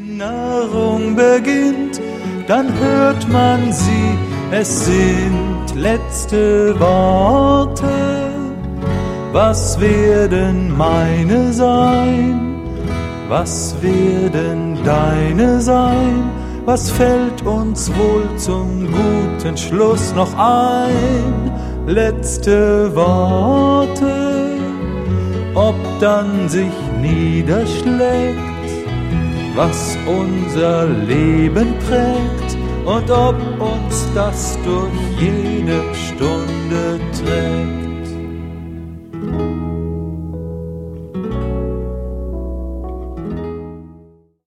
Erinnerung beginnt, dann hört man sie, es sind letzte Worte. Was werden meine sein? Was werden deine sein? Was fällt uns wohl zum guten Schluss noch ein? Letzte Worte, ob dann sich niederschlägt, was unser Leben prägt und ob uns das durch jede Stunde trägt.